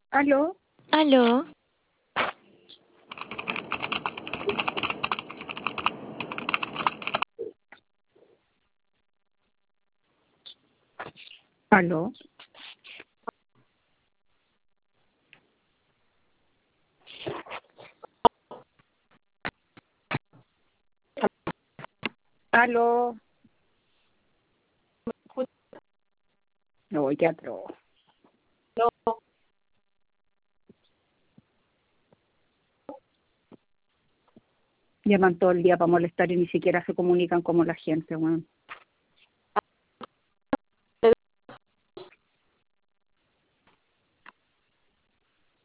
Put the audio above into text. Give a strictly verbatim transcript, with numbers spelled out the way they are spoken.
¿Aló? Aló, ¿Aló? ¿Aló? No, qué atroz. Llaman todo el día para molestar y ni siquiera se comunican como la gente, weón.